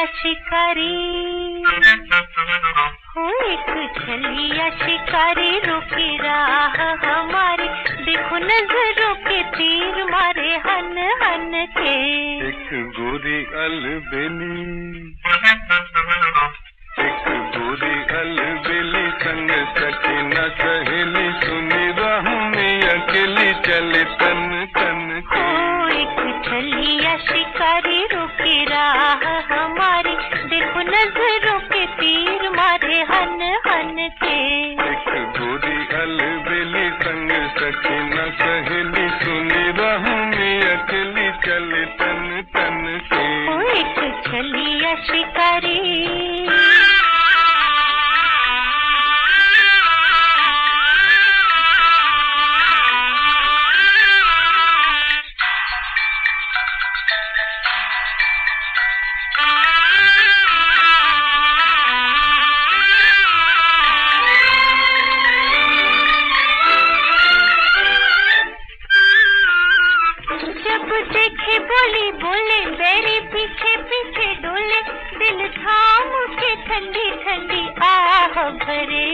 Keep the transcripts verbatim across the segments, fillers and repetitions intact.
छलिया शिकारी हो, एक छलिया शिकारी रुकी राह हमारी, देखो नजरों के तीर मारे हन हन के। एक गोरी अलबेली, एक गोरी अलबेली संग सकीना सहेली, सुनी राह में अकेली चले तन तन के। ओ एक छलिया शिकारी रुकी राह हमारी, देखो नजरों के तीर मारे हन हन के। एक गोरी अलबेली संग सकीना सहेली, सुनी राह में अकेली चले तन तन के। ओ एक छलिया शिकारी। देखे बोली बोले मेरे पीछे पीछे डोले, दिल थाम के ठंडी ठंडी आह भरे।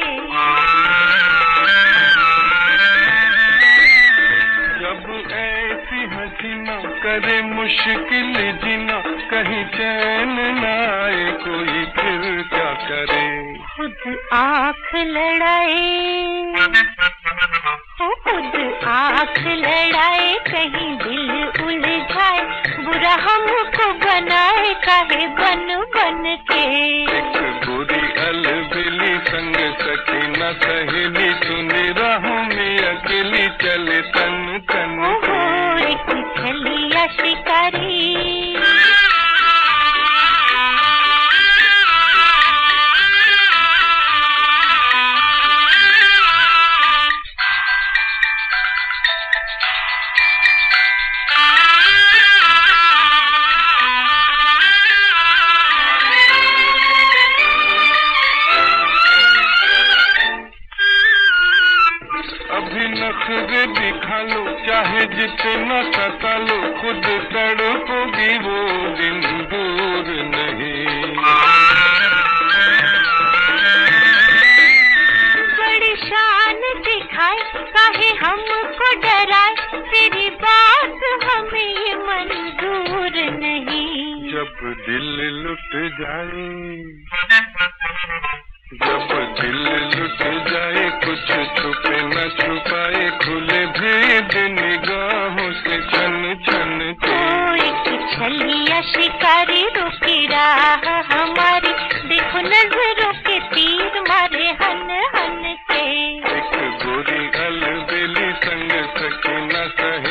जब ऐसी हसीना करे मुश्किल जीना, कहीं चैन न आए कोई फिर क्या करे। खुद आँख लड़ाए, खुद आँख लड़ाए, कहीं दिल उलझाए, बुरा हमको बनाए काहे बन बन के। एक गोरी अलबेली संग सकीना सहेली, सुनी राहों में अकेली चले तन तन के। एक छलिया शिकारी। अभी नखरे दिखा लो, चाहे जितना सता लो, खुद तड़पोगी वो दिन दूर नहीं। बड़ी शान दिखाए, काहे हमको डराए, तेरी बात हमें ये मंजूर नहीं। जब दिल लुट जाए, जब दिल लुट जाए, कुछ छुपे न छुपाए, खुले भेद निगाहों से छन छन के। ओ एक छलिया शिकारी रुकी राह हमारी, देखो नजरों के तीर मारे हन हन के। एक गोरी अलबेली संग सकीना सहेली,